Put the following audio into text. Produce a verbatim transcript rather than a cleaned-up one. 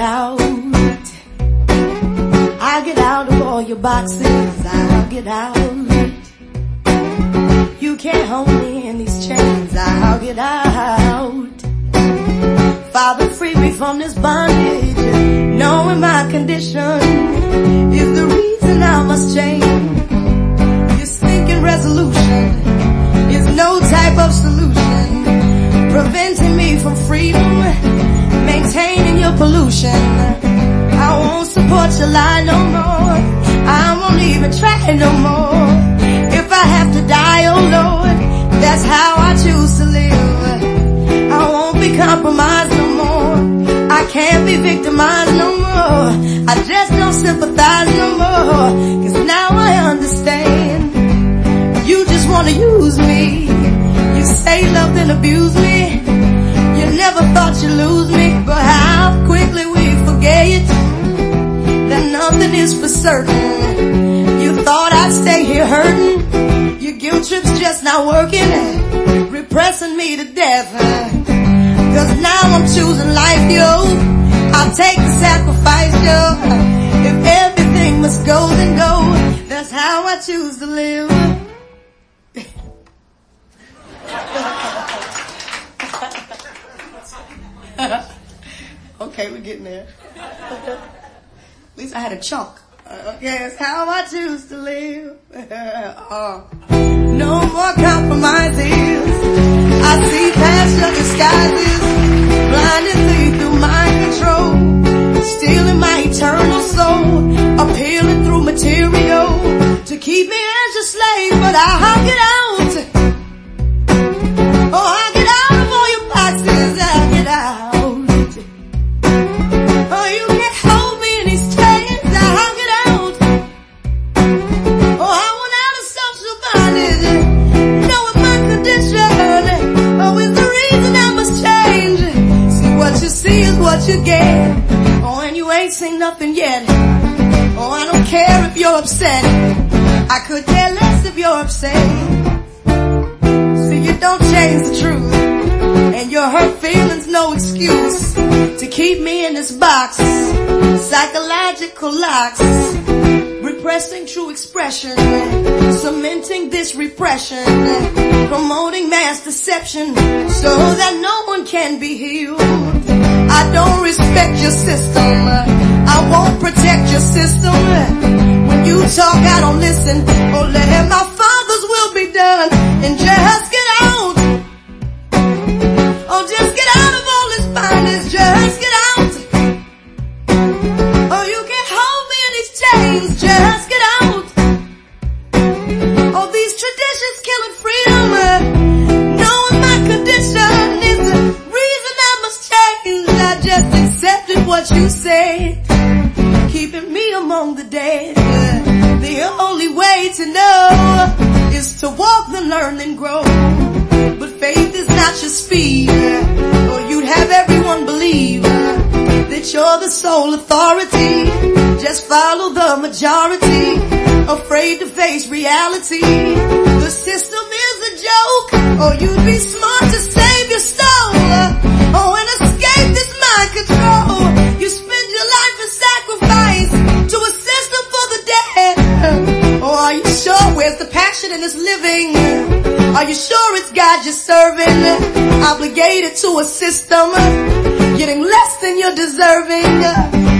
out. I'll get out of all your boxes. I'll get out. You can't hold me in these chains. I'll get out. Father, free me from this bondage. Knowing my condition is the reason I must change. Your stinking resolution is no type of solution, preventing me from freedom, maintaining your pollution. I won't support your lie no more. I won't even try no more. If I have to die, oh Lord, that's how I choose to live. I won't be compromised no more. I can't be victimized no more. I just don't sympathize no more. Cause now I understand. You just wanna use me. You say love then abuse me. You never thought you'd lose me. But how quickly we forget that nothing is for certain. You thought I'd stay here hurting. Your guilt trip's just not working, repressing me to death. Cause now I'm choosing life, yo. I'll take the sacrifice, yo. If everything must go, then go. That's how I choose to live. Okay, we're getting there. At least I had a chunk. Okay, that's how I choose to live. uh, no more compromises. I see past your disguises, blinding through mind control, stealing my eternal soul, appealing through material to keep me as a slave. But I'll get out. Oh, I'll get out of all your boxes. I'll get out. Oh, you can't hold me in these chains. I'll get out. Oh, I want out of social bondage, knowing my condition. Oh, is the reason I must change. See, what you see is what you get. Oh, and you ain't seen nothing yet. Oh, I don't care if you're upset. I could care less if you're upset. See, you don't change the truth, and your hurt feelings no excuse to keep me in this box. Psychological locks, repressing true expression, cementing this repression, promoting mass deception so that no one can be healed. I don't respect your system. I won't protect your system. When you talk, I don't listen. Oh, let my Father's will be done and just get out. Oh, just get out of all this bondage. Just get out. Oh, you can't hold me in these chains. Just get out. Oh, these traditions killing freedom. Knowing my condition is the reason I must change. I just accepted what you said, keeping me among the dead. The only way to know is to walk, then learn, then grow. But faith is not your speed, or you'd have everyone believe that you're the sole authority. Just follow the majority, afraid to face reality. The system is a joke, or you'd be smart to save your soul. Oh, and escape this mind control. You spend your life in sacrifice to a system for the dead. Oh, are you sure? Where's the passion in this living? Are you sure it's God you're serving? Obligated to a system, getting less than you're deserving.